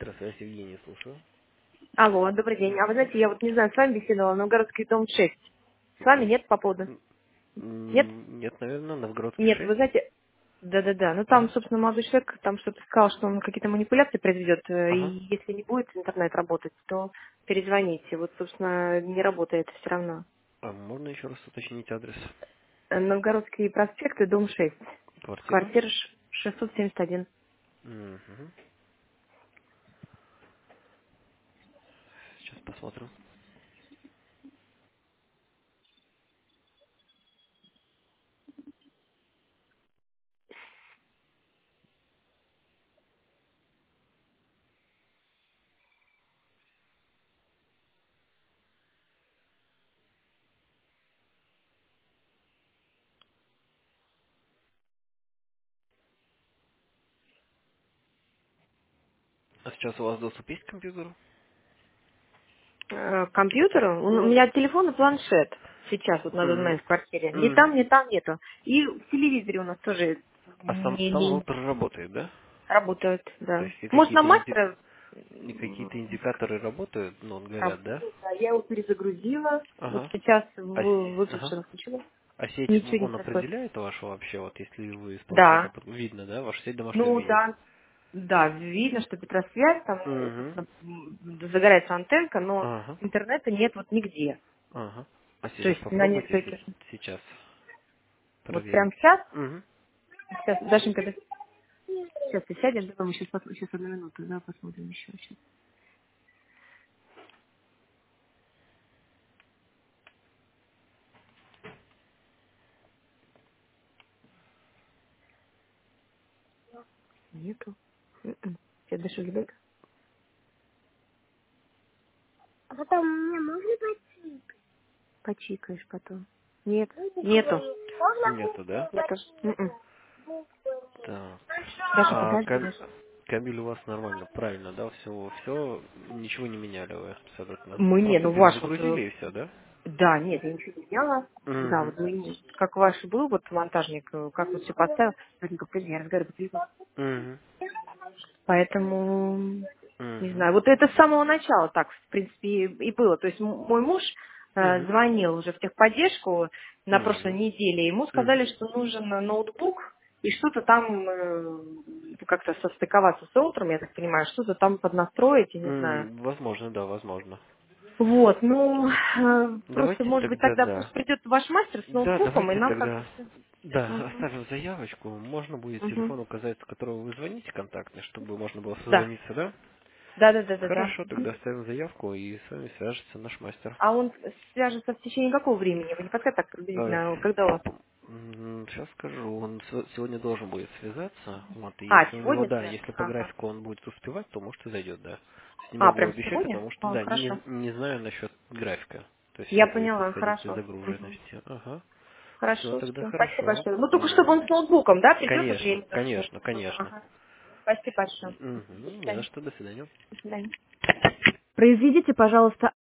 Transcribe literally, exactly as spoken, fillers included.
Электросвязь, Евгений, слушаю. Алло, добрый день. А вы знаете, я вот не знаю, с вами беседовала, Новгородский дом шесть. С вами М, нет по поводу? Нет? м, Нет, наверное, Новгородский Нет, вы шесть. знаете, да-да-да. Ну там, Ага, собственно, молодой человек там что-то сказал, что он какие-то манипуляции произведет, э, ага. и если не будет интернет работать, то перезвоните. Вот, собственно, не работает все равно. А можно еще раз уточнить адрес? Э, Новгородский проспект, и дом шесть. Квартира? Квартира ш- шестьсот семьдесят один. Мгм. Сейчас посмотрим. А сейчас у вас доступ есть к компьютеру? Э, К компьютеру? У у Ну, меня телефон и планшет сейчас вот на данный мгм. момент в квартире. Ни Мгм. там, ни там нету. И в телевизоре у нас тоже А сам, не, сам не роутер работает, да? работают, То да. есть и Может, на какие-то инди- мастера и м, какие-то индикаторы работают, ну, он говорят, да? работают, а я его перезагрузила. Вот Ага. сейчас А, вы- се- ага. выключила, включила. А сеть, Ничего не он происходит. определяет вашу вообще, вот если вы с планшета, Да. под- видно, да, ваша сеть домашняя Ну видит? да. Да, видно, что Петросвязь, там, Угу. собственно, м, загорается антенка, но Ага. интернета нет вот нигде. Ага. А То сейчас есть на попробуйте нескольких. се- сейчас Вот проверить. прямо сейчас, Угу. сейчас, Дашенька, да- сейчас ты сядем, да, мы сейчас, сейчас одну минуту, да, посмотрим еще. Сейчас. Нету. М-м. Сейчас Даша любит. А потом мне можно почикать? Почикаешь потом. Нет, нету. Нету, да? Нету. М-м. Так. Даша, А подожди, кабель, Даша. кабель у вас нормально, правильно, да? Все, все, ничего не меняли вы, соответственно. Мы не, Просто ну ваш вот, э, перезагрузили и все, да? да, нет, я ничего не меняла. Да, Угу. вот мы, не- как ваш был вот монтажник, э, как вот все поставил, только подожди, я разговариваю по телефону. Угу. Поэтому, не Угу. знаю, вот это с самого начала так, в принципе, и и было. То есть м- мой муж э, Угу. звонил уже в техподдержку на прошлой Угу. неделе, ему сказали, Угу. что нужен ноутбук и что-то там э, как-то состыковаться с роутером, я так понимаю, что-то там поднастроить, я не знаю. М, Возможно, да, возможно. Вот, ну, э, просто, Давайте может быть, тогда, тогда пусть да. придет ваш мастер с Да, ноутбуком, и давайте нам как бы тогда, все. да, Угу. оставим заявочку. Можно будет Угу. телефон указать, с которого вы звоните, контактный, чтобы можно было Да, созвониться, да? да, да, да, да, да. Хорошо, тогда оставим заявку, и с вами свяжется наш мастер. А он свяжется в течение какого времени? Вы не подскажете так Э, приблизительно, когда он? Сейчас скажу, он с- сегодня должен будет связаться. Вот, и А, если у него, сегодня да, свяжется? если по Ага. графику он будет успевать, то может и зайдет, да. То есть не А, могу прям обещать, сегодня? потому что, А, да, хорошо. не, не знаю насчет графика. То есть Я все зависит, поняла, исходить из хорошо. Мгм. загруженности. Ага. Все, Хорошо, тогда все. Спасибо хорошо. большое. Ну, только чтобы М, он с ноутбуком, да, придет, вот я Конечно, ему даже сейчас конечно, скажу. конечно. Ага. Спасибо большое. До Мгм, не за свидания. что, до свидания. До свидания. Произведите, пожалуйста,